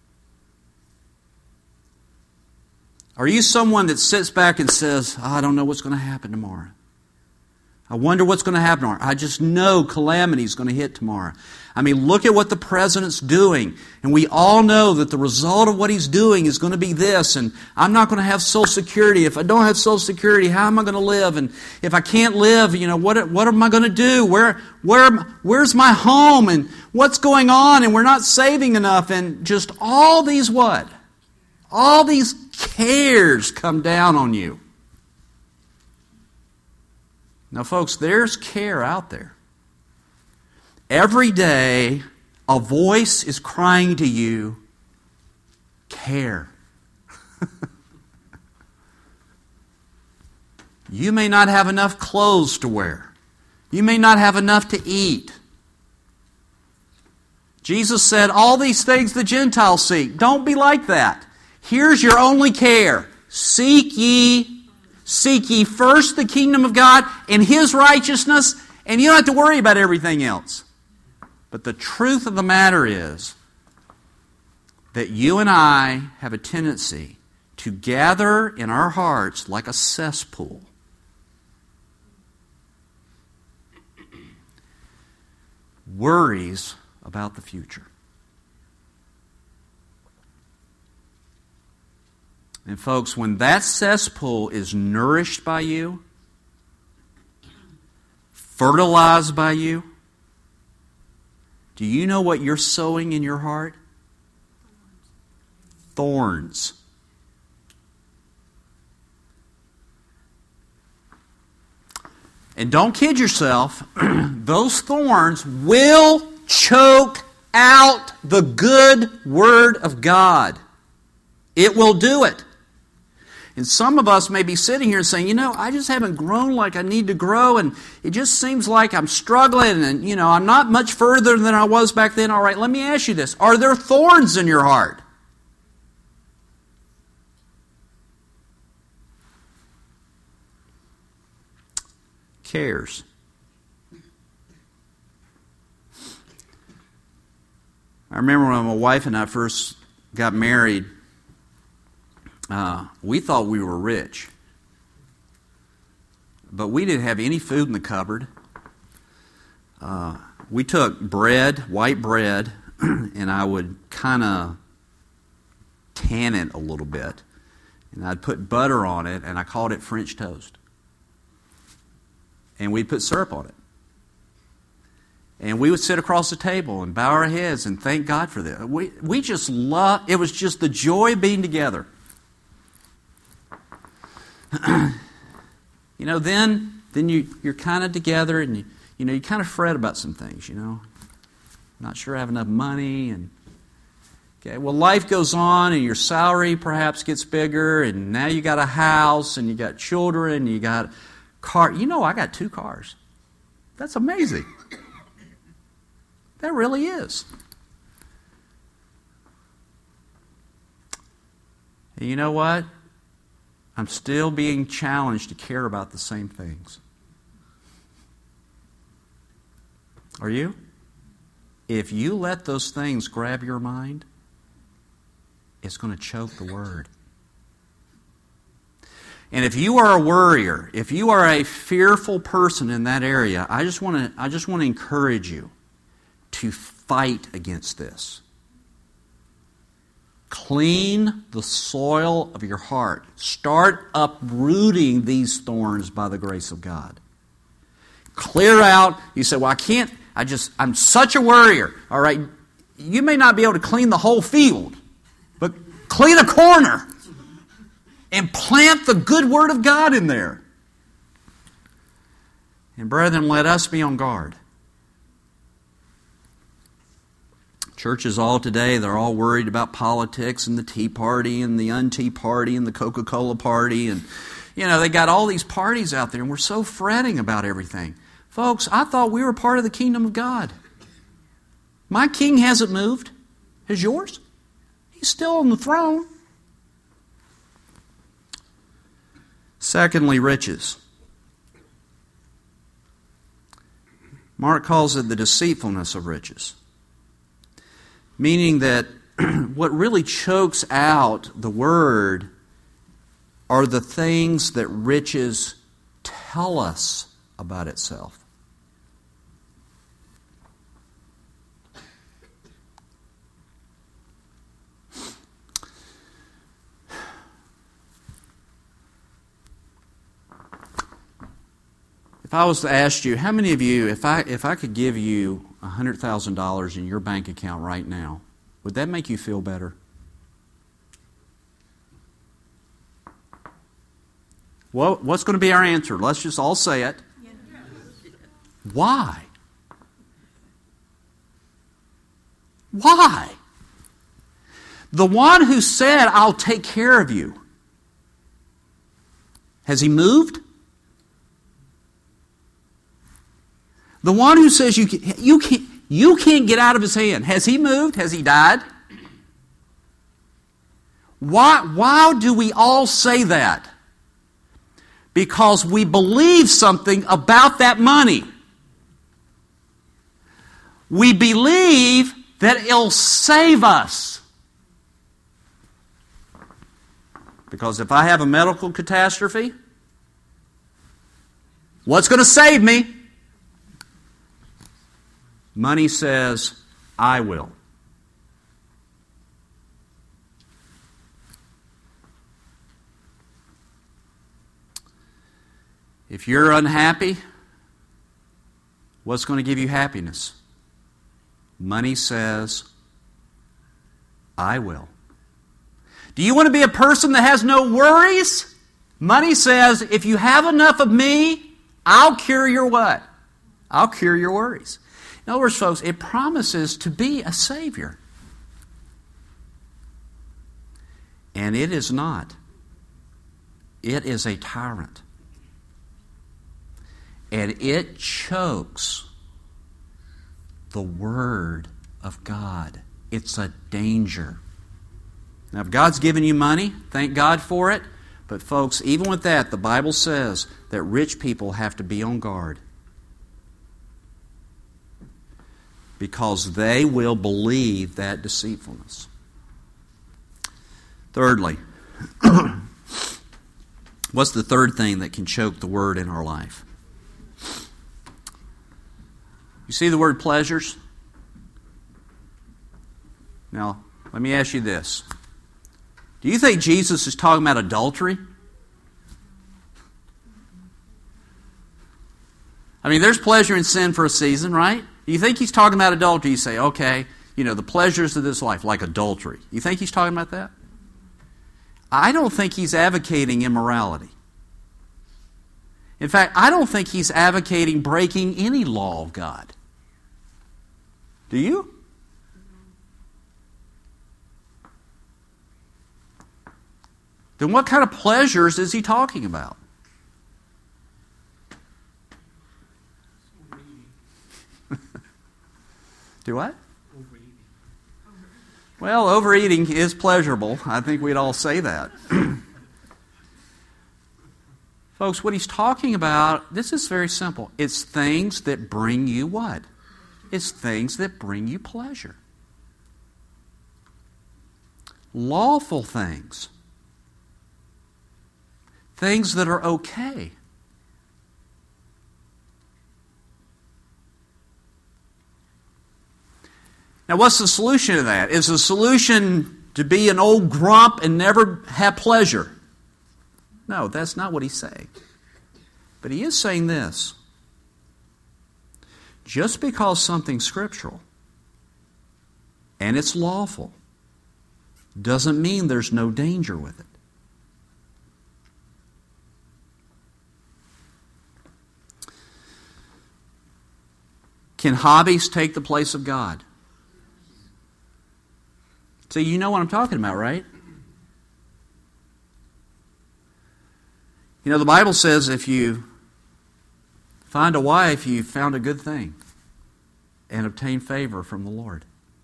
Are you someone that sits back and says, I don't know what's going to happen tomorrow. I wonder what's going to happen tomorrow. I just know calamity is going to hit tomorrow. I mean, look at what the president's doing. And we all know that the result of what he's doing is going to be this. And I'm not going to have Social Security. If I don't have Social Security, how am I going to live? And if I can't live, what am I going to do? Where's my home? And what's going on? And we're not saving enough. And just all these what? All these cares come down on you. Now, folks, there's care out there. Every day, a voice is crying to you, care. You may not have enough clothes to wear. You may not have enough to eat. Jesus said, all these things the Gentiles seek. Don't be like that. Here's your only care. Seek ye first the kingdom of God and His righteousness, and you don't have to worry about everything else. But the truth of the matter is that you and I have a tendency to gather in our hearts like a cesspool. Worries about the future. And folks, when that cesspool is nourished by you, fertilized by you, do you know what you're sowing in your heart? Thorns. And don't kid yourself, those thorns will choke out the good Word of God. It will do it. And some of us may be sitting here saying, I just haven't grown like I need to grow, and it just seems like I'm struggling, and, I'm not much further than I was back then. All right, let me ask you this. Are there thorns in your heart? Cares. I remember when my wife and I first got married, we thought we were rich. But we didn't have any food in the cupboard. We took bread, white bread, and I would kind of tan it a little bit. And I'd put butter on it, and I called it French toast. And we'd put syrup on it. And we would sit across the table and bow our heads and thank God for this. We just loved, it was just the joy of being together. Then you're kind of together, and you kind of fret about some things, Not sure I have enough money, and life goes on, and your salary perhaps gets bigger, and now you got a house, and you got children, you got a car. I got 2 cars. That's amazing. That really is. And you know what? I'm still being challenged to care about the same things. Are you? If you let those things grab your mind, it's going to choke the Word. And if you are a worrier, if you are a fearful person in that area, I just want to encourage you to fight against this. Clean the soil of your heart. Start uprooting these thorns by the grace of God. Clear out. You say, well, I'm such a worrier. All right, you may not be able to clean the whole field, but clean a corner and plant the good Word of God in there. And brethren, let us be on guard. Churches all today, they're all worried about politics and the Tea Party and the Un-Tea Party and the Coca-Cola Party. And, they got all these parties out there, and we're so fretting about everything. Folks, I thought we were part of the kingdom of God. My king hasn't moved. Has yours? He's still on the throne. Secondly, riches. Mark calls it the deceitfulness of riches. Meaning that what really chokes out the Word are the things that riches tell us about itself. If I was to ask you, how many of you, if I could give you $100,000 in your bank account right now, would that make you feel better? Well, what's going to be our answer? Let's just all say it. Why? Why? The one who said, I'll take care of you, has he moved? The one who says you can't get out of his hand, has he moved? Has he died? Why do we all say that? Because we believe something about that money. We believe that it'll save us. Because if I have a medical catastrophe, what's going to save me? Money says, I will. If you're unhappy, what's going to give you happiness? Money says, I will. Do you want to be a person that has no worries? Money says, if you have enough of me, I'll cure your what? I'll cure your worries. In other words, folks, it promises to be a Savior. And it is not. It is a tyrant. And it chokes the Word of God. It's a danger. Now, if God's given you money, thank God for it. But folks, even with that, the Bible says that rich people have to be on guard. Because they will believe that deceitfulness. Thirdly, what's the third thing that can choke the Word in our life? You see the word pleasures? Now, let me ask you this. Do you think Jesus is talking about adultery? I mean, there's pleasure in sin for a season, right? Do you think he's talking about adultery? You say, okay, the pleasures of this life, like adultery. You think he's talking about that? I don't think he's advocating immorality. In fact, I don't think he's advocating breaking any law of God. Do you? Then what kind of pleasures is he talking about? Do what? Overeating. Well, overeating is pleasurable. I think we'd all say that. Folks, what he's talking about, this is very simple. It's things that bring you what? It's things that bring you pleasure. Lawful things. Things that are okay. Now, what's the solution to that? Is the solution to be an old grump and never have pleasure? No, that's not what he's saying. But he is saying this. Just because something's scriptural and it's lawful doesn't mean there's no danger with it. Can hobbies take the place of God? So you know what I'm talking about, right? The Bible says if you find a wife, you've found a good thing and obtain favor from the Lord.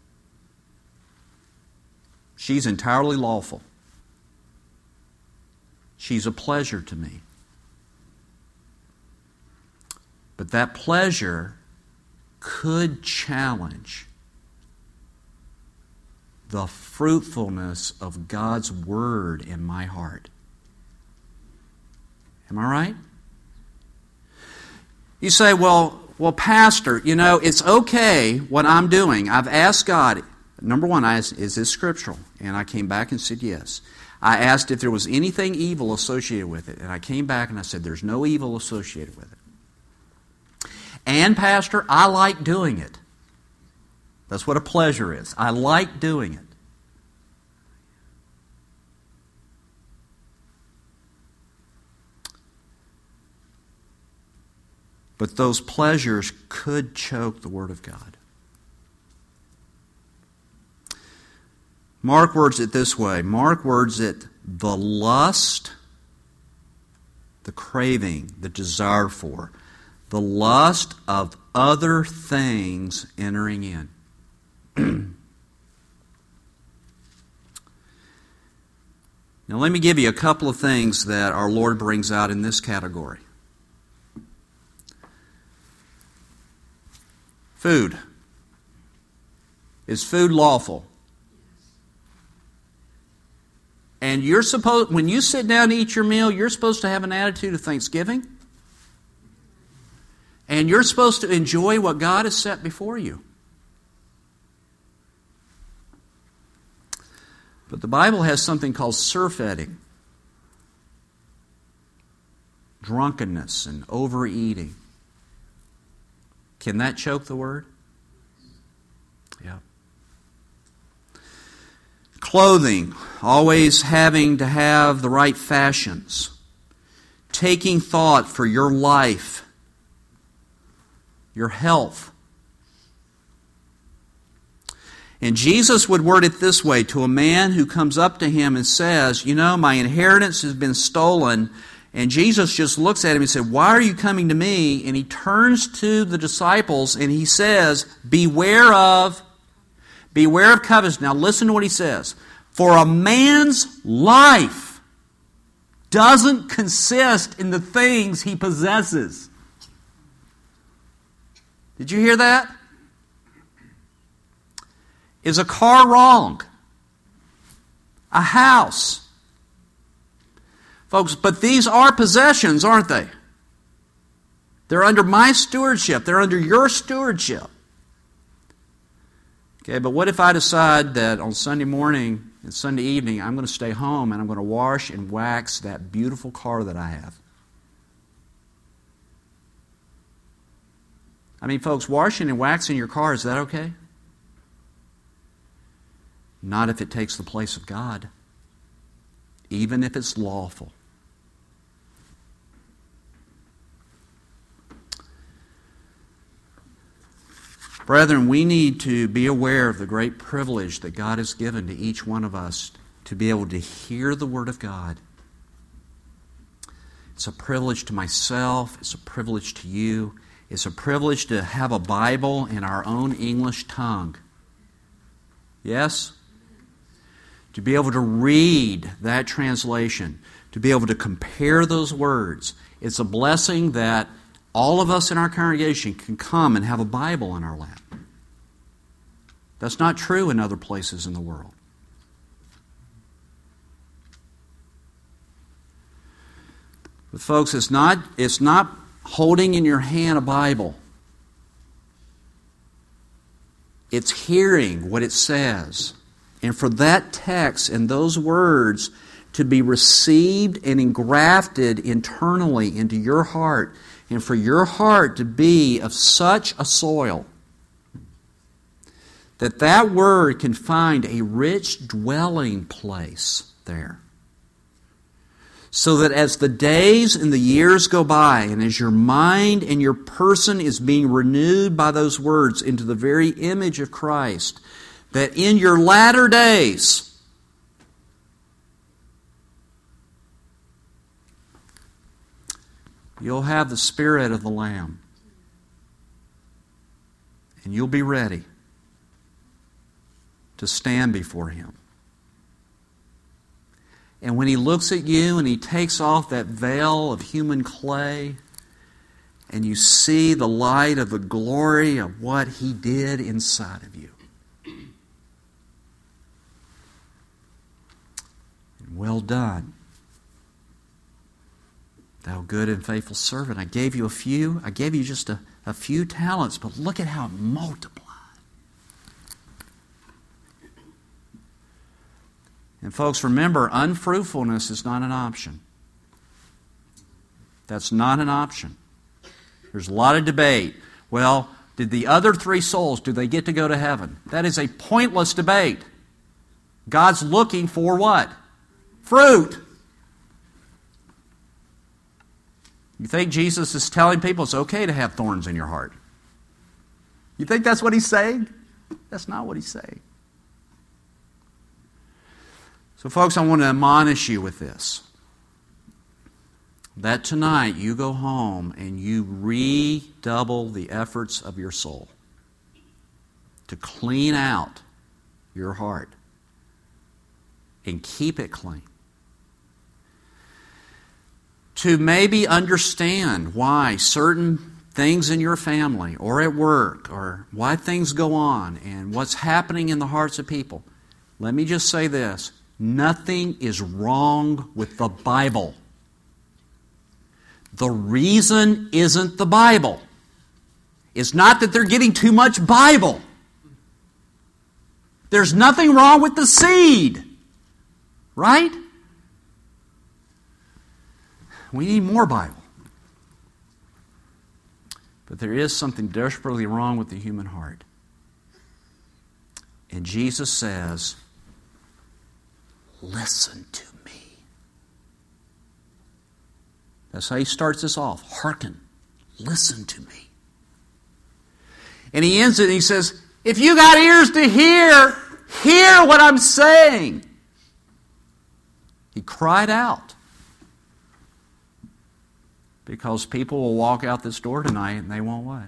She's entirely lawful. She's a pleasure to me. But that pleasure could challenge the fruitfulness of God's Word in my heart. Am I right? You say, well, Pastor, it's okay what I'm doing. I've asked God. Number one, I asked, is this scriptural? And I came back and said yes. I asked if there was anything evil associated with it. And I came back and I said, there's no evil associated with it. And, Pastor, I like doing it. That's what a pleasure is. I like doing it. But those pleasures could choke the Word of God. Mark words it this way. Mark words it the lust, the craving, the desire for, the lust of other things entering in. Now let me give you a couple of things that our Lord brings out in this category. Food. Is food lawful? And when you sit down to eat your meal, you're supposed to have an attitude of thanksgiving. And you're supposed to enjoy what God has set before you. But the Bible has something called surfeiting. Drunkenness and overeating. Can that choke the Word? Yeah. Clothing, always having to have the right fashions. Taking thought for your life, your health. And Jesus would word it this way to a man who comes up to him and says, you know, my inheritance has been stolen. And Jesus just looks at him and said, why are you coming to me? And he turns to the disciples and he says, beware of covetousness. Now listen to what he says. For a man's life doesn't consist in the things he possesses. Did you hear that? Is a car wrong? A house? Folks, but these are possessions, aren't they? They're under my stewardship. They're under your stewardship. Okay, but what if I decide that on Sunday morning and Sunday evening I'm going to stay home and I'm going to wash and wax that beautiful car that I have? I mean, folks, washing and waxing your car, is that okay? Not if it takes the place of God, even if it's lawful. Brethren, we need to be aware of the great privilege that God has given to each one of us to be able to hear the Word of God. It's a privilege to myself. It's a privilege to you. It's a privilege to have a Bible in our own English tongue. Yes? To be able to read that translation, to be able to compare those words. It's a blessing that all of us in our congregation can come and have a Bible in our lap. That's not true in other places in the world. But folks, it's not holding in your hand a Bible. It's hearing what it says. And for that text and those words to be received and engrafted internally into your heart, and for your heart to be of such a soil that that word can find a rich dwelling place there. So that as the days and the years go by, and as your mind and your person is being renewed by those words into the very image of Christ, that in your latter days, you'll have the Spirit of the Lamb. And you'll be ready to stand before Him. And when He looks at you and He takes off that veil of human clay, and you see the light of the glory of what He did inside of you. And well done, thou good and faithful servant. I gave you just a few talents, but look at how it multiplied. And folks, remember, unfruitfulness is not an option. That's not an option. There's a lot of debate. Well, did the other 3 souls, do they get to go to heaven? That is a pointless debate. God's looking for what? Fruit. You think Jesus is telling people it's okay to have thorns in your heart? You think that's what He's saying? That's not what He's saying. So folks, I want to admonish you with this. That tonight you go home and you redouble the efforts of your soul to clean out your heart and keep it clean. To maybe understand why certain things in your family or at work or why things go on and what's happening in the hearts of people. Let me just say this. Nothing is wrong with the Bible. The reason isn't the Bible. It's not that they're getting too much Bible. There's nothing wrong with the seed. Right? We need more Bible. But there is something desperately wrong with the human heart. And Jesus says, listen to me. That's how He starts this off. Hearken. Listen to me. And He ends it and He says, If you got ears to hear, hear what I'm saying. He cried out. Because people will walk out this door tonight and they won't what?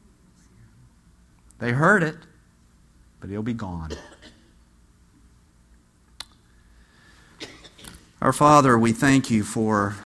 They heard it, but it'll be gone. Our Father, we thank you for